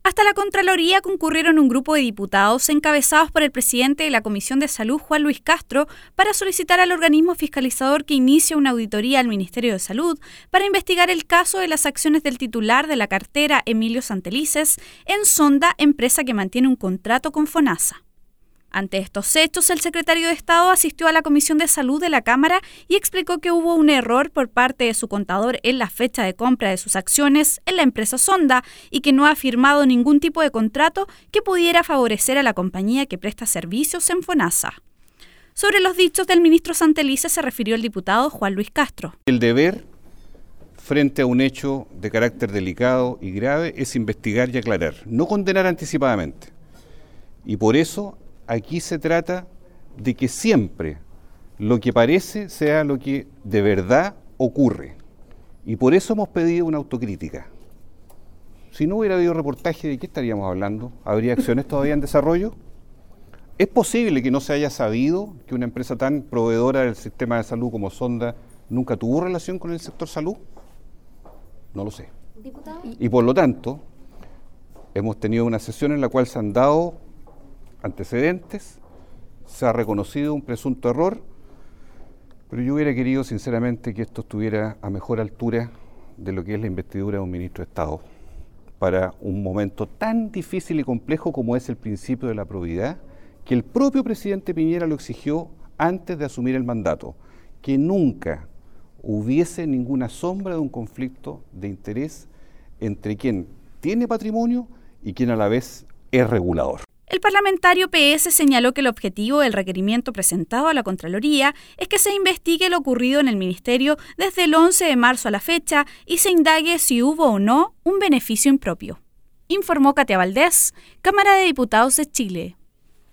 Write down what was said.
Hasta la Contraloría concurrieron un grupo de diputados encabezados por el presidente de la Comisión de Salud, Juan Luis Castro, para solicitar al organismo fiscalizador que inicie una auditoría al Ministerio de Salud para investigar el caso de las acciones del titular de la cartera, Emilio Santelices, en Sonda, empresa que mantiene un contrato con FONASA. Ante estos hechos, el secretario de Estado asistió a la Comisión de Salud de la Cámara y explicó que hubo un error por parte de su contador en la fecha de compra de sus acciones en la empresa Sonda y que no ha firmado ningún tipo de contrato que pudiera favorecer a la compañía que presta servicios en FONASA. Sobre los dichos del ministro Santelices se refirió el diputado Juan Luis Castro. El deber frente a un hecho de carácter delicado y grave es investigar y aclarar, no condenar anticipadamente. Y por eso aquí se trata de que siempre lo que parece sea lo que de verdad ocurre. Y por eso hemos pedido una autocrítica. Si no hubiera habido reportaje, ¿de qué estaríamos hablando? ¿Habría acciones todavía en desarrollo? ¿Es posible que no se haya sabido que una empresa tan proveedora del sistema de salud como Sonda nunca tuvo relación con el sector salud? No lo sé. ¿Diputado? Y por lo tanto, hemos tenido una sesión en la cual se han dado antecedentes, se ha reconocido un presunto error, pero yo hubiera querido sinceramente que esto estuviera a mejor altura de lo que es la investidura de un ministro de Estado para un momento tan difícil y complejo como es el principio de la probidad, que el propio presidente Piñera lo exigió antes de asumir el mandato, que nunca hubiese ninguna sombra de un conflicto de interés entre quien tiene patrimonio y quien a la vez es regulador. El parlamentario PS señaló que el objetivo del requerimiento presentado a la Contraloría es que se investigue lo ocurrido en el Ministerio desde el 11 de marzo a la fecha y se indague si hubo o no un beneficio impropio. Informó Katia Valdés, Cámara de Diputados de Chile.